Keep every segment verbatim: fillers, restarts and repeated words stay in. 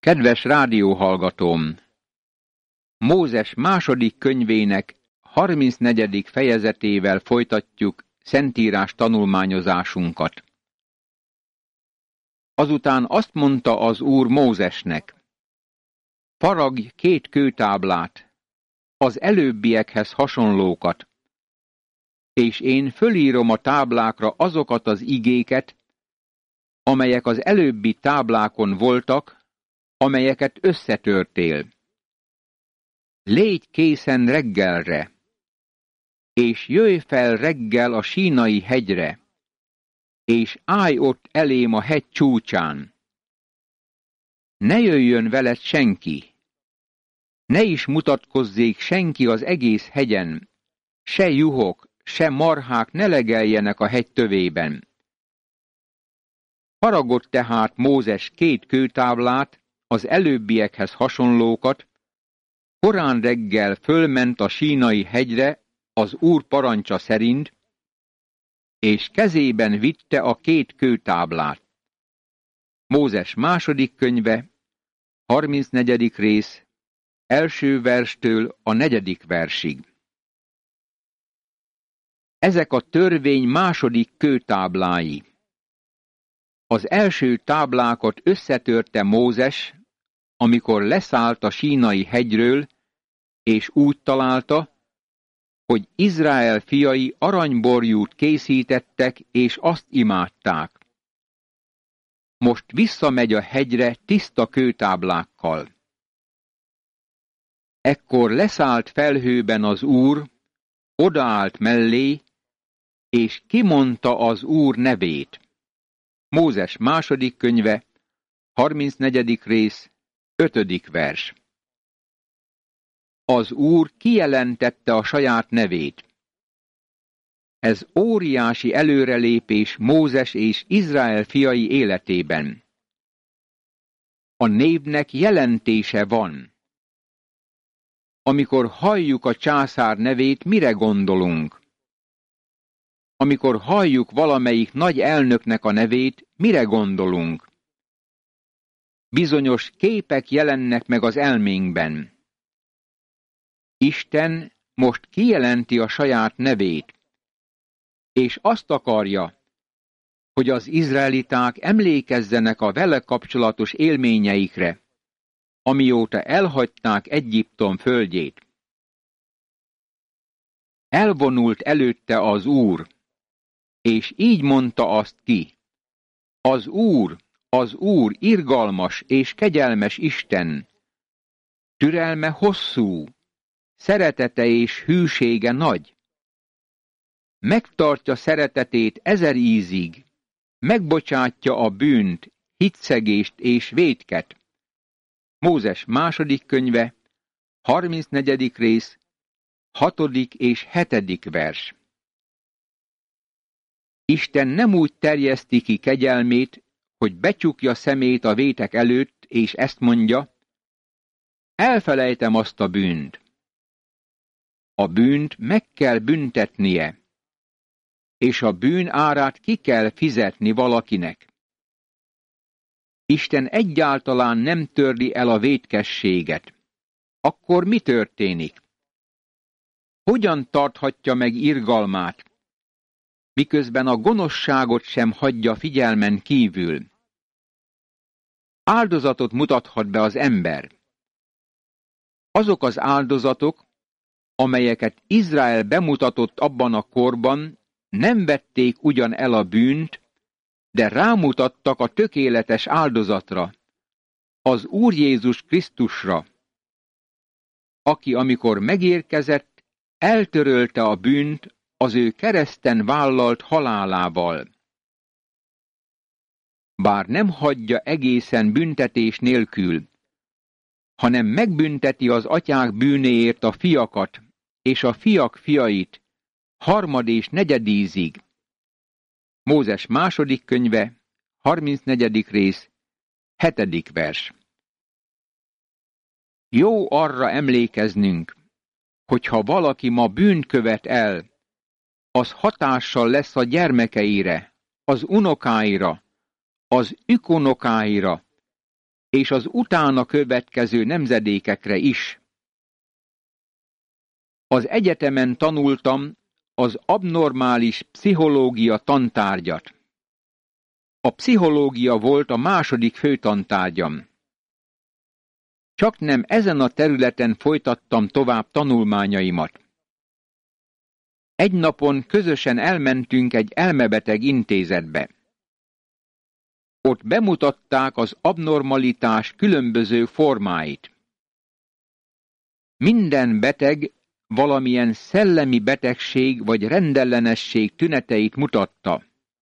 Kedves rádióhallgatóm! Mózes második könyvének harmincnegyedik fejezetével folytatjuk szentírás tanulmányozásunkat. Azután azt mondta az Úr Mózesnek: faragj két kőtáblát, az előbbiekhez hasonlókat, és én fölírom a táblákra azokat az igéket, amelyek az előbbi táblákon voltak, amelyeket összetörtél. Légy készen reggelre, és jöjj fel reggel a Sínai hegyre, és állj ott elém a hegy csúcsán. Ne jöjjön veled senki, ne is mutatkozzék senki az egész hegyen, se juhok, se marhák ne legeljenek a hegy tövében. Faragott tehát Mózes két kőtáblát, az előbbiekhez hasonlókat, korán reggel fölment a Sínai hegyre az Úr parancsa szerint, és kezében vitte a két kőtáblát. Mózes második könyve, harmincnegyedik rész, első verstől a negyedik versig. Ezek a törvény második kőtáblái. Az első táblákat összetörte Mózes, amikor leszállt a Sínai hegyről, és úgy találta, hogy Izrael fiai aranyborjút készítettek, és azt imádták. Most visszamegy a hegyre tiszta kőtáblákkal. Ekkor leszállt felhőben az Úr, odaállt mellé, és kimondta az Úr nevét. Mózes második könyve, harmincnegyedik rész, ötödik vers. Az Úr kijelentette a saját nevét. Ez óriási előrelépés Mózes és Izrael fiai életében. A névnek jelentése van. Amikor halljuk a császár nevét, mire gondolunk? Amikor halljuk valamelyik nagy elnöknek a nevét, mire gondolunk? Bizonyos képek jelennek meg az elménkben. Isten most kijelenti a saját nevét, és azt akarja, hogy az izraeliták emlékezzenek a vele kapcsolatos élményeikre, amióta elhagyták Egyiptom földjét. Elvonult előtte az Úr, és így mondta azt ki: az Úr, az Úr irgalmas és kegyelmes Isten, türelme hosszú, szeretete és hűsége nagy. Megtartja szeretetét ezer ízig, megbocsátja a bűnt, hitszegést és vétket. Mózes második könyve, harmincnegyedik rész, hatodik és hetedik vers. Isten nem úgy terjeszti ki kegyelmét, hogy becsukja szemét a vétek előtt, és ezt mondja: elfelejtem azt a bűnt. A bűnt meg kell büntetnie, és a bűn árát ki kell fizetni valakinek. Isten egyáltalán nem törli el a vétkességet. Akkor mi történik? Hogyan tarthatja meg irgalmát, miközben a gonoszságot sem hagyja figyelmen kívül? Áldozatot mutathat be az ember. Azok az áldozatok, amelyeket Izrael bemutatott abban a korban, nem vették ugyan el a bűnt, de rámutattak a tökéletes áldozatra, az Úr Jézus Krisztusra, aki amikor megérkezett, eltörölte a bűnt az ő kereszten vállalt halálával. Bár nem hagyja egészen büntetés nélkül, hanem megbünteti az atyák bűnéért a fiakat, és a fiak fiait, harmad és negyedízig. Mózes második könyve, harmincnegyedik rész, hetedik vers. Jó arra emlékeznünk, hogyha valaki ma bűnt követ el, az hatással lesz a gyermekeire, az unokáira, az ükunokáira, és az utána következő nemzedékekre is. Az egyetemen tanultam az abnormális pszichológia tantárgyat. A pszichológia volt a második főtantárgyam. Csak nem ezen a területen folytattam tovább tanulmányaimat. Egy napon közösen elmentünk egy elmebeteg intézetbe. Ott bemutatták az abnormalitás különböző formáit. Minden beteg valamilyen szellemi betegség vagy rendellenesség tüneteit mutatta.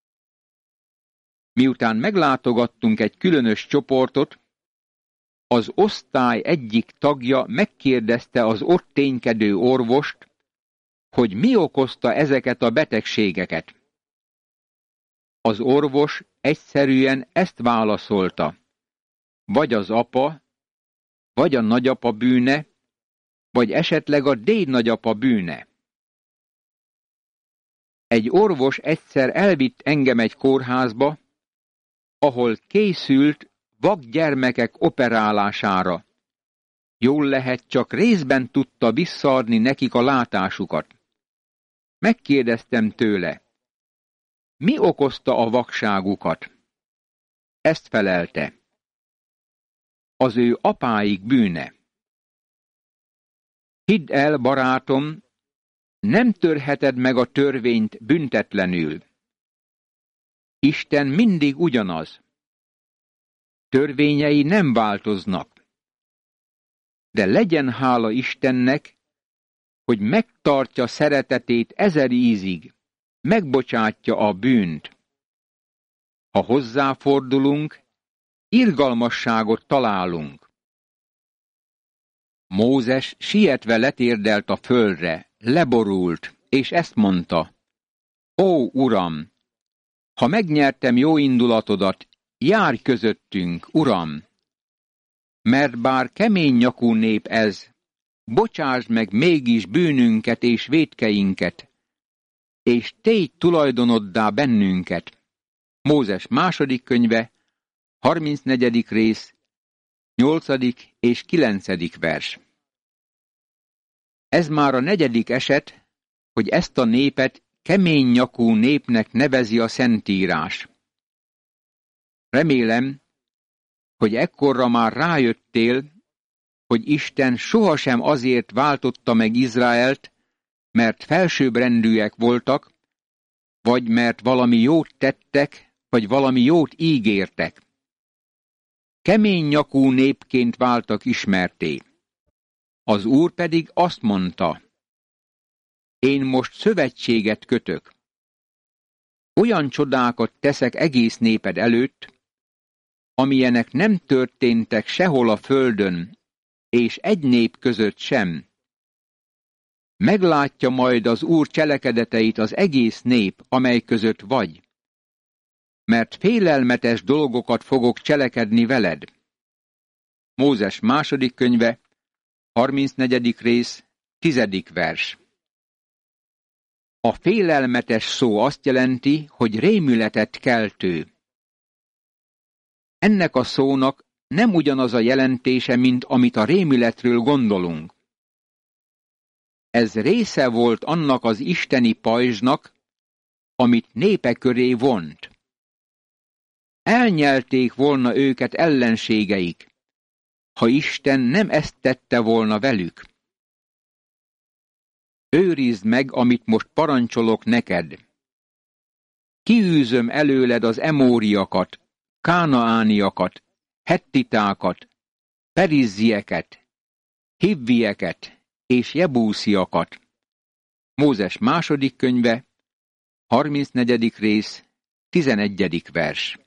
Miután meglátogattunk egy különös csoportot, az osztály egyik tagja megkérdezte az ott ténykedő orvost, hogy mi okozta ezeket a betegségeket. Az orvos egyszerűen ezt válaszolta: vagy az apa, vagy a nagyapa bűne, vagy esetleg a dédnagyapa bűne. Egy orvos egyszer elvitt engem egy kórházba, ahol készült vak gyermekek operálására. Jól lehet, csak részben tudta visszaadni nekik a látásukat. Megkérdeztem tőle, mi okozta a vakságukat? Ezt felelte: az ő apáik bűne. Hidd el, barátom, nem törheted meg a törvényt büntetlenül. Isten mindig ugyanaz. Törvényei nem változnak. De legyen hála Istennek, hogy megtartja szeretetét ezer ízig, megbocsátja a bűnt. Ha hozzáfordulunk, irgalmasságot találunk. Mózes sietve letérdelt a földre, leborult, és ezt mondta: Ó, Uram, ha megnyertem jó indulatodat, járj közöttünk, Uram! Mert bár kemény nyakú nép ez, bocsásd meg mégis bűnünket és vétkeinket, és tégy tulajdonoddá bennünket. Mózes második könyve, harmincnegyedik rész, nyolcadik és kilencedik vers. Ez már a negyedik eset, hogy ezt a népet kemény nyakú népnek nevezi a Szentírás. Remélem, hogy ekkorra már rájöttél, hogy Isten sohasem azért váltotta meg Izraelt, mert felsőbbrendűek voltak, vagy mert valami jót tettek, vagy valami jót ígértek. Kemény nyakú népként váltak ismerté. Az Úr pedig azt mondta: én most szövetséget kötök. Olyan csodákat teszek egész néped előtt, amilyenek nem történtek sehol a földön, és egy nép között sem. Meglátja majd az Úr cselekedeteit az egész nép, amely között vagy, mert félelmetes dolgokat fogok cselekedni veled. Mózes második könyve, harmincnegyedik rész, tizedik vers. A félelmetes szó azt jelenti, hogy rémületet keltő. Ennek a szónak nem ugyanaz a jelentése, mint amit a rémületről gondolunk. Ez része volt annak az isteni pajzsnak, amit népe köré vont. Elnyelték volna őket ellenségeik, ha Isten nem ezt tette volna velük. Őrizd meg, amit most parancsolok neked. Kiűzöm előled az emóriakat, kánaániakat, hettitákat, perizzieket, hivvieket és jebúsziakat. Mózes második könyve, harmincnegyedik rész, tizenegyedik vers.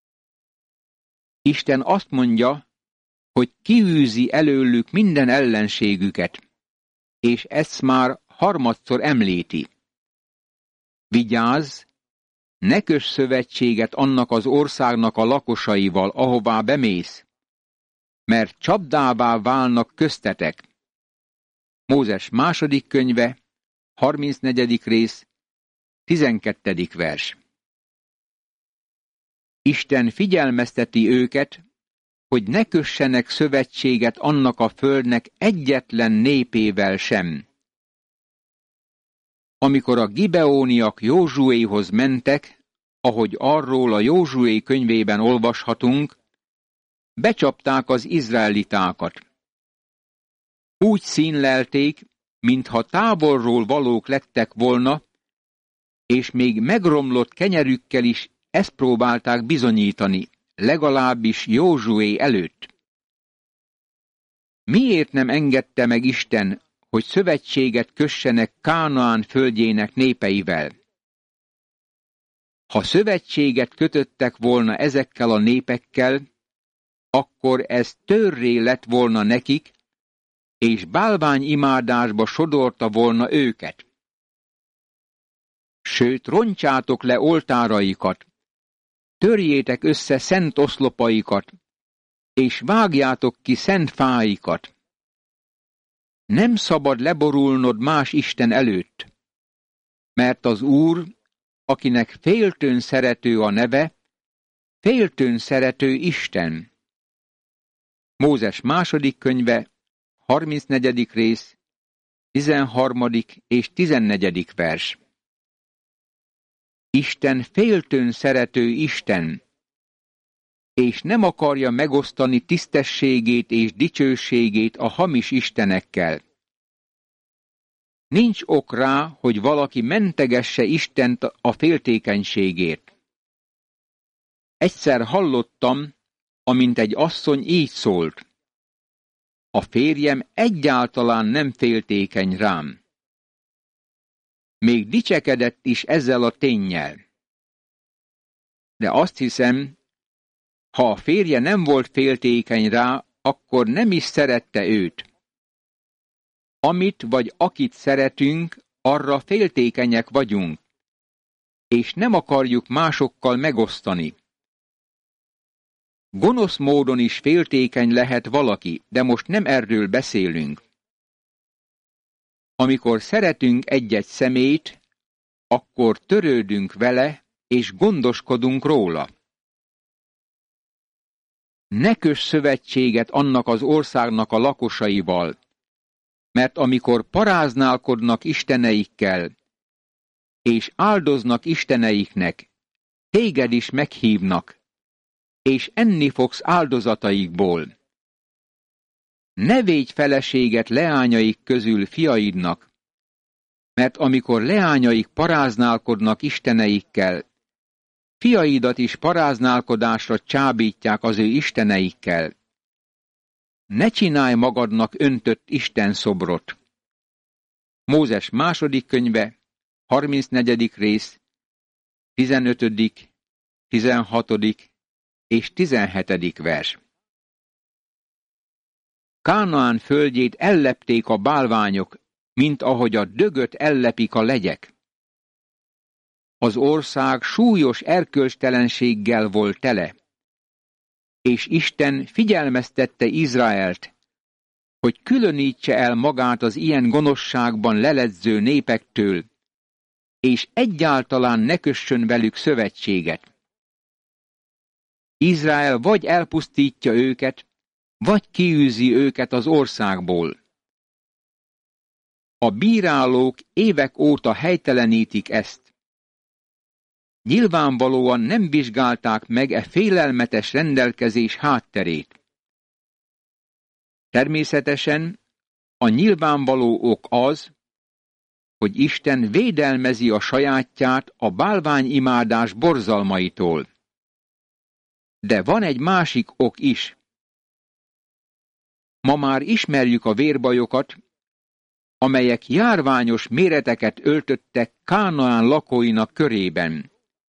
Isten azt mondja, hogy kiűzi előlük minden ellenségüket, és ezt már harmadszor említi. Vigyázz, ne köss szövetséget annak az országnak a lakosaival, ahová bemész, mert csapdává válnak köztetek. Mózes második könyve, harmincnegyedik rész, tizenkettedik vers. Isten figyelmezteti őket, hogy ne kössenek szövetséget annak a földnek egyetlen népével sem. Amikor a gibeóniak Józsuéhoz mentek, ahogy arról a Józsué könyvében olvashatunk, becsapták az izraelitákat. Úgy színlelték, mintha távolról valók lettek volna, és még megromlott kenyerükkel is ezt próbálták bizonyítani, legalábbis Józsué előtt. Miért nem engedte meg Isten, hogy szövetséget kössenek Kánaán földjének népeivel? Ha szövetséget kötöttek volna ezekkel a népekkel, akkor ez törré lett volna nekik, és bálványimádásba sodorta volna őket. Sőt, roncsátok le oltáraikat, törjétek össze szent oszlopaikat, és vágjátok ki szent fáikat. Nem szabad leborulnod más Isten előtt, mert az Úr, akinek féltőn szerető a neve, féltőn szerető Isten. Mózes második könyve, harmincnegyedik rész, tizenharmadik és tizennegyedik vers. Isten féltőn szerető Isten, és nem akarja megosztani tisztességét és dicsőségét a hamis istenekkel. Nincs ok rá, hogy valaki mentegesse Istent a féltékenységért. Egyszer hallottam, amint egy asszony így szólt: a férjem egyáltalán nem féltékeny rám. Még dicsekedett is ezzel a ténnyel. De azt hiszem, ha a férje nem volt féltékeny rá, akkor nem is szerette őt. Amit vagy akit szeretünk, arra féltékenyek vagyunk, és nem akarjuk másokkal megosztani. Gonosz módon is féltékeny lehet valaki, de most nem erről beszélünk. Amikor szeretünk egy-egy személyt, akkor törődünk vele, és gondoskodunk róla. Ne köss szövetséget annak az országnak a lakosaival, mert amikor paráználkodnak isteneikkel, és áldoznak isteneiknek, téged is meghívnak, és enni fogsz áldozataikból. Ne védj feleséget leányaik közül fiaidnak, mert amikor leányaik paráználkodnak isteneikkel, fiaidat is paráználkodásra csábítják az ő isteneikkel. Ne csinálj magadnak öntött istenszobrot. Mózes második könyve, harmincnegyedik rész, tizenötödik, tizenhatodik és tizenhetedik vers. Kánaán földjét ellepték a bálványok, mint ahogy a dögöt ellepik a legyek. Az ország súlyos erkölcstelenséggel volt tele, és Isten figyelmeztette Izraelt, hogy különítse el magát az ilyen gonoszságban leledző népektől, és egyáltalán ne kössön velük szövetséget. Izrael vagy elpusztítja őket, vagy kiűzi őket az országból. A bírálók évek óta helytelenítik ezt. Nyilvánvalóan nem vizsgálták meg e félelmetes rendelkezés hátterét. Természetesen a nyilvánvaló ok az, hogy Isten védelmezi a sajátját a bálványimádás borzalmaitól. De van egy másik ok is. Ma már ismerjük a vérbajokat, amelyek járványos méreteket öltöttek Kánaán lakóinak körében.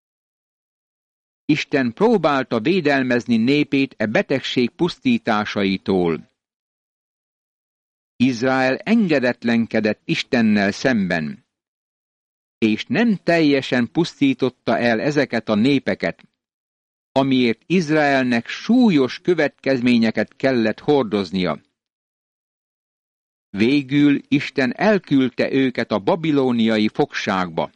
Isten próbálta védelmezni népét e betegség pusztításaitól. Izrael engedetlenkedett Istennel szemben, és nem teljesen pusztította el ezeket a népeket, amiért Izraelnek súlyos következményeket kellett hordoznia. Végül Isten elküldte őket a babilóniai fogságba.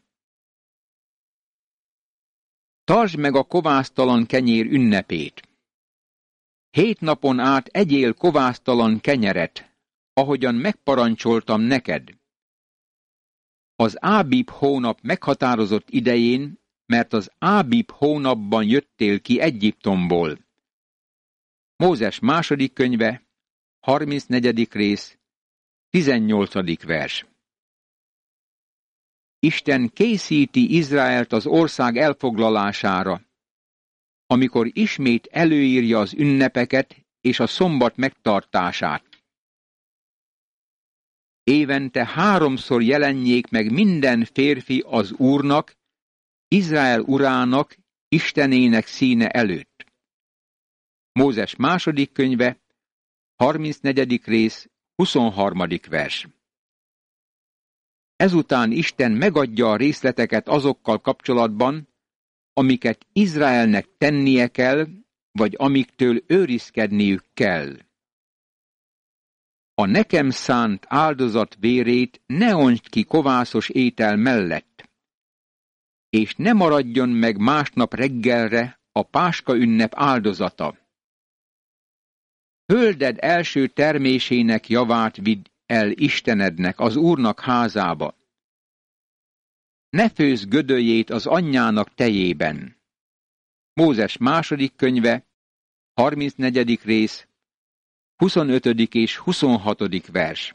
Tartsd meg a kovásztalan kenyér ünnepét. Hét napon át egyél kovásztalan kenyeret, ahogyan megparancsoltam neked. Az Ábib hónap meghatározott idején, mert az Ábib hónapban jöttél ki Egyiptomból. Mózes második könyve, harmincnegyedik rész, tizennyolcadik vers. Isten készíti Izraelt az ország elfoglalására, amikor ismét előírja az ünnepeket és a szombat megtartását. Évente háromszor jelenjék meg minden férfi az Úrnak, Izrael urának, Istenének színe előtt. Mózes második könyve, harmincnegyedik rész, huszonharmadik vers. Ezután Isten megadja a részleteket azokkal kapcsolatban, amiket Izraelnek tennie kell, vagy amiktől őrizkedniük kell. A nekem szánt áldozat vérét ne ontsd ki kovászos étel mellett, és ne maradjon meg másnap reggelre a Páska ünnep áldozata. Földed első termésének javát vidd el Istenednek, az Úrnak házába. Ne főzz gödöljét az anyjának tejében. Mózes második könyve, harmincnegyedik rész, huszonötödik és huszonhatodik vers.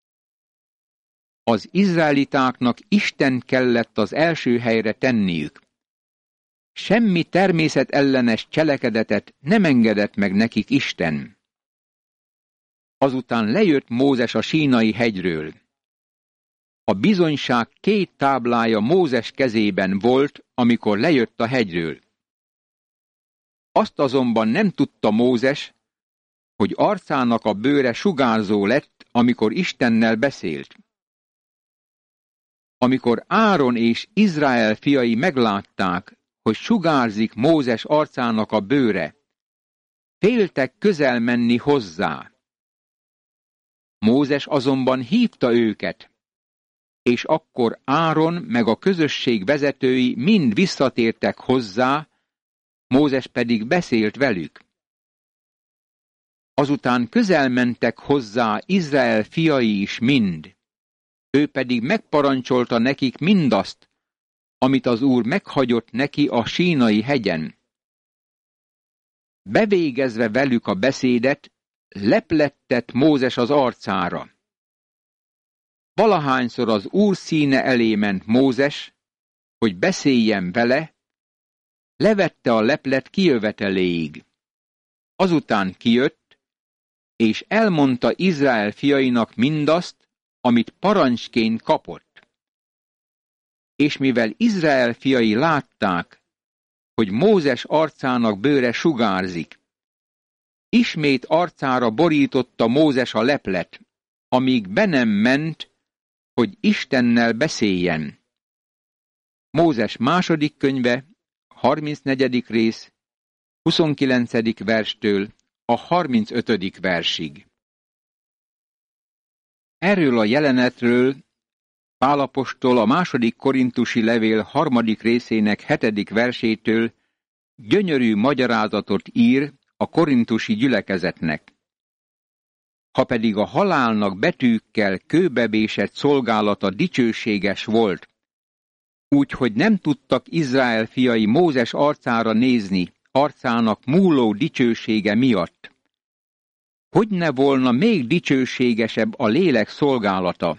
Az izraelitáknak Isten kellett az első helyre tenniük. Semmi természetellenes cselekedetet nem engedett meg nekik Isten. Azután lejött Mózes a Sínai hegyről. A bizonyság két táblája Mózes kezében volt, amikor lejött a hegyről. Azt azonban nem tudta Mózes, hogy arcának a bőre sugárzó lett, amikor Istennel beszélt. Amikor Áron és Izrael fiai meglátták, hogy sugárzik Mózes arcának a bőre, féltek közel menni hozzá. Mózes azonban hívta őket, és akkor Áron meg a közösség vezetői mind visszatértek hozzá, Mózes pedig beszélt velük. Azután közel mentek hozzá Izrael fiai is mind, ő pedig megparancsolta nekik mindazt, amit az Úr meghagyott neki a Sínai hegyen. Bevégezve velük a beszédet, leplettett Mózes az arcára. Valahányszor az Úr színe elé ment Mózes, hogy beszéljen vele, levette a leplet kijöveteléig. Azután kijött, és elmondta Izrael fiainak mindazt, amit parancsként kapott. És mivel Izrael fiai látták, hogy Mózes arcának bőre sugárzik, ismét arcára borította Mózes a leplet, amíg be nem ment, hogy Istennel beszéljen. Mózes második könyve, harmincnegyedik rész, huszonkilencedik verstől a harmincötödik versig. Erről a jelenetről Pál apostol a második korintusi levél harmadik részének hetedik versétől gyönyörű magyarázatot ír a korintusi gyülekezetnek. Ha pedig a halálnak betűkkel kőbevésett szolgálata dicsőséges volt, úgyhogy nem tudtak Izrael fiai Mózes arcára nézni, arcának múló dicsősége miatt, hogy ne volna még dicsőségesebb a lélek szolgálata?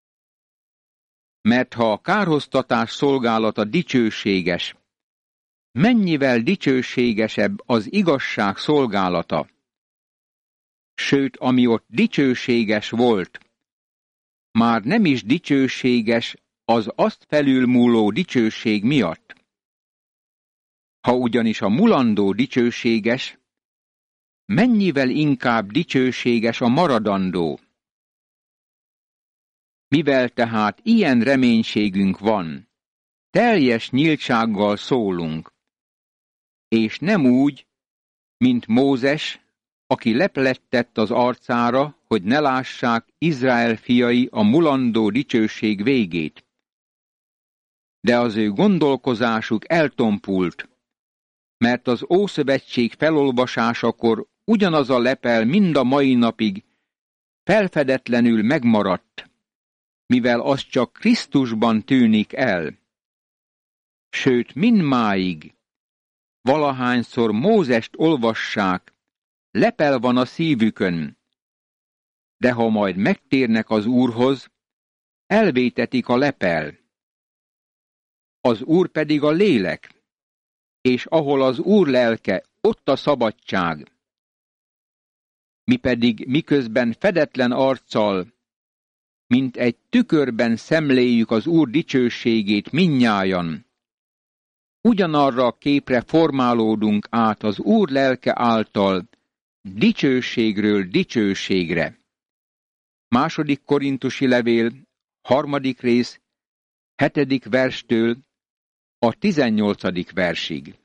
Mert ha a kárhoztatás szolgálata dicsőséges, mennyivel dicsőségesebb az igazság szolgálata? Sőt, ami ott dicsőséges volt, már nem is dicsőséges az azt felülmúló dicsőség miatt. Ha ugyanis a mulandó dicsőséges, mennyivel inkább dicsőséges a maradandó. Mivel tehát ilyen reménységünk van, teljes nyíltsággal szólunk, és nem úgy, mint Mózes, aki leplettett az arcára, hogy ne lássák Izrael fiai a mulandó dicsőség végét. De az ő gondolkozásuk eltompult, mert az Ószövetség felolvasásakor ugyanaz a lepel mind a mai napig felfedetlenül megmaradt, mivel az csak Krisztusban tűnik el. Sőt, mindmáig, valahányszor Mózest olvassák, lepel van a szívükön, de ha majd megtérnek az Úrhoz, elvétetik a lepel. Az Úr pedig a lélek, és ahol az Úr lelke, ott a szabadság. Mi pedig miközben fedetlen arccal, mint egy tükörben szemléljük az Úr dicsőségét mindnyájan, ugyanarra a képre formálódunk át az Úr lelke által, dicsőségről dicsőségre. Második Korintusi levél, harmadik rész, hetedik verstől a tizennyolcadik versig.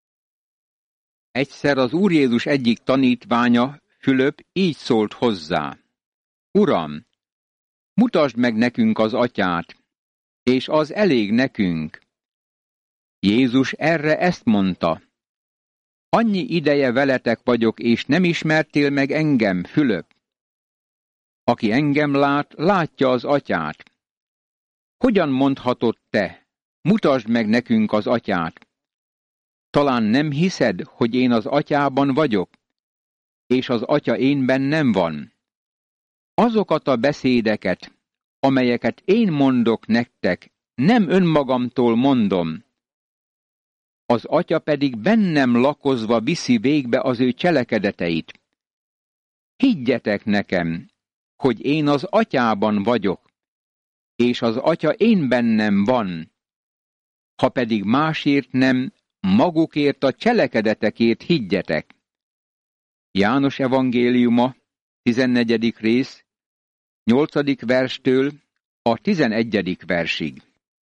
Egyszer az Úr Jézus egyik tanítványa, Fülöp így szólt hozzá: Uram, mutasd meg nekünk az Atyát, és az elég nekünk. Jézus erre ezt mondta: Annyi ideje veletek vagyok, és nem ismertél meg engem, Fülöp? Aki engem lát, látja az Atyát. Hogyan mondhatod te, mutasd meg nekünk az Atyát? Talán nem hiszed, hogy én az Atyában vagyok, és az Atya énben nem van. Azokat a beszédeket, amelyeket én mondok nektek, nem önmagamtól mondom. Az Atya pedig bennem lakozva viszi végbe az ő cselekedeteit. Higgyetek nekem, hogy én az Atyában vagyok, és az Atya én bennem van. Ha pedig másért nem, magukért a cselekedetekért higgyetek. János evangéliuma, tizennegyedik rész, nyolcadik verstől a tizenegyedik versig.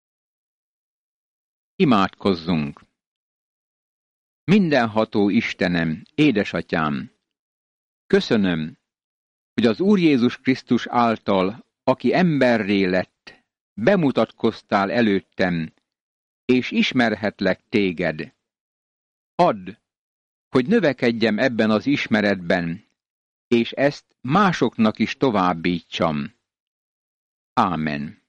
Imádkozzunk! Mindenható Istenem, édesatyám! Köszönöm, hogy az Úr Jézus Krisztus által, aki emberré lett, bemutatkoztál előttem, és ismerhetlek téged. Add, hogy növekedjem ebben az ismeretben, és ezt másoknak is továbbítsam. Ámen.